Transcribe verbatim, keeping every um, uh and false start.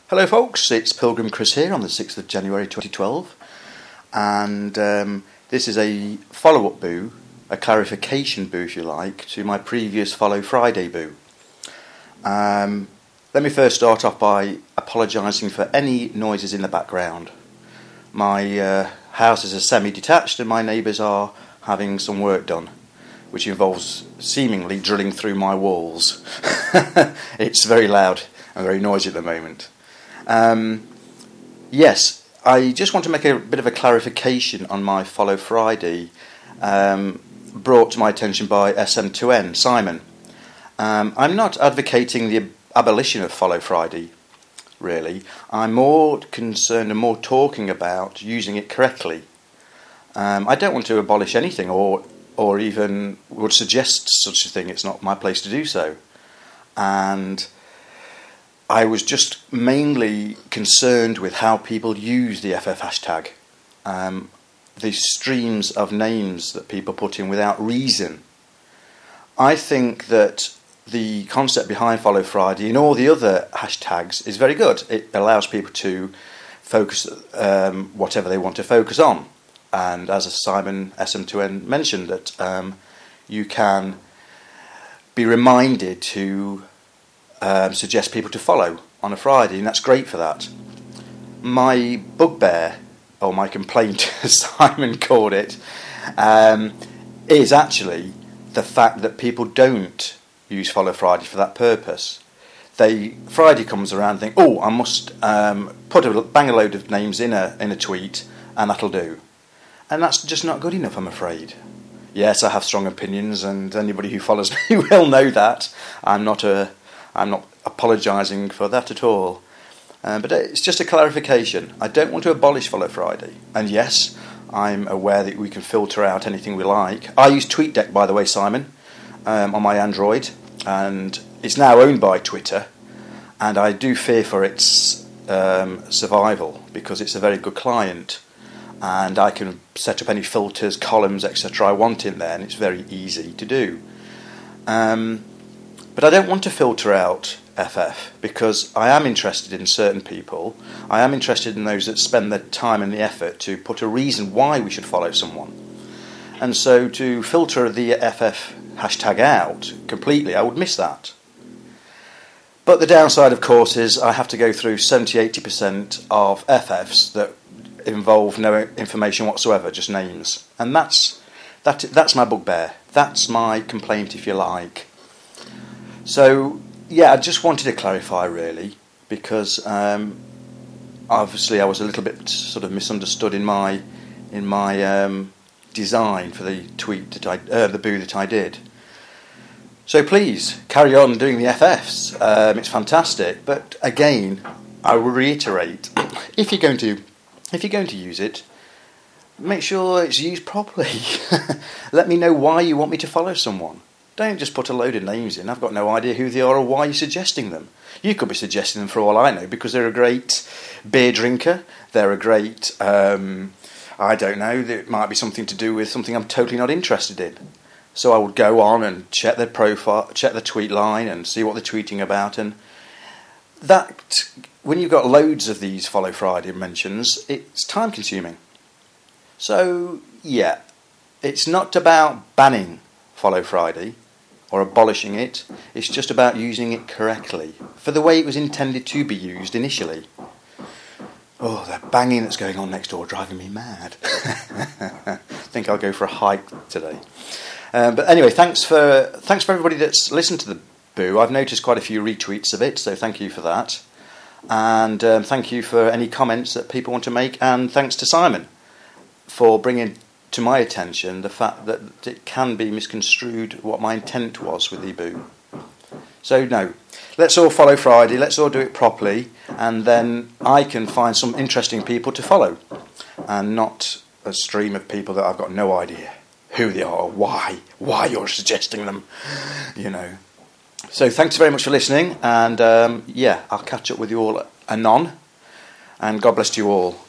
Hello folks, it's Pilgrim Chris here on the sixth of January twenty twelve, and um, this is a follow-up boo, a clarification boo if you like, to my previous Follow Friday boo. Um, let me first start off by apologising for any noises in the background. My uh, house is a semi-detached and my neighbours are having some work done, which involves seemingly drilling through my walls. It's very loud and very noisy at the moment. Um, yes, I just want to make a bit of a clarification on my Follow Friday, um, brought to my attention by S M two N, Simon. Um, I'm not advocating the abolition of Follow Friday, really. I'm more concerned and more talking about using it correctly. Um, I don't want to abolish anything or or even would suggest such a thing. It's not my place to do so. And I was just mainly concerned with how people use the F F hashtag. Um, the streams of names that people put in without reason. I think that the concept behind Follow Friday and all the other hashtags is very good. It allows people to focus um, whatever they want to focus on. And as Simon S M two N mentioned, that um, you can be reminded to Um, suggest people to follow on a Friday, and that's great for that. My bugbear, or my complaint as Simon called it, um, is actually the fact that people don't use Follow Friday for that purpose. They Friday comes around and think, oh, I must um, put a bang a load of names in a in a tweet and that'll do. And that's just not good enough, I'm afraid. Yes, I have strong opinions, and anybody who follows me will know that. I'm not a I'm not apologising for that at all. Uh, but it's just a clarification. I don't want to abolish Follow Friday. And yes, I'm aware that we can filter out anything we like. I use TweetDeck, by the way, Simon, um, on my Android. And it's now owned by Twitter. And I do fear for its um, survival, because it's a very good client. And I can set up any filters, columns, et cetera I want in there. And it's very easy to do. Um... But I don't want to filter out F F, because I am interested in certain people. I am interested in those that spend the time and the effort to put a reason why we should follow someone. And so to filter the F F hashtag out completely, I would miss that. But the downside, of course, is I have to go through seventy to eighty percent of F Fs that involve no information whatsoever, just names. And that's, that, that's my bugbear. That's my complaint, if you like. So, yeah, I just wanted to clarify, really, because um, obviously I was a little bit sort of misunderstood in my in my um, design for the tweet that I, uh, the boo that I did. So please carry on doing the F Fs. Um, it's fantastic, but again, I will reiterate: if you're going to if you're going to use it, make sure it's used properly. Let me know why you want me to follow someone. Don't just put a load of names in. I've got no idea who they are or why you're suggesting them. You could be suggesting them for all I know because they're a great beer drinker. They're a great, um, I don't know, it might be something to do with something I'm totally not interested in. So I would go on and check their profile, check their tweet line and see what they're tweeting about. And that, when you've got loads of these Follow Friday mentions, it's time consuming. So, yeah, it's not about banning Follow Friday or abolishing it. It's just about using it correctly for the way it was intended to be used initially. Oh, that banging that's going on next door driving me mad. I think I'll go for a hike today. Um, but anyway, thanks for thanks for everybody that's listened to the boo. I've noticed quite a few retweets of it, so thank you for that. And um, thank you for any comments that people want to make. And thanks to Simon for bringing to my attention the fact that it can be misconstrued what my intent was with the boo. So no, let's all follow Friday, let's all do it properly, and then I can find some interesting people to follow, and not a stream of people that I've got no idea who they are, why, why you're suggesting them, you know. So thanks very much for listening, and um, yeah, I'll catch up with you all anon, and God bless you all.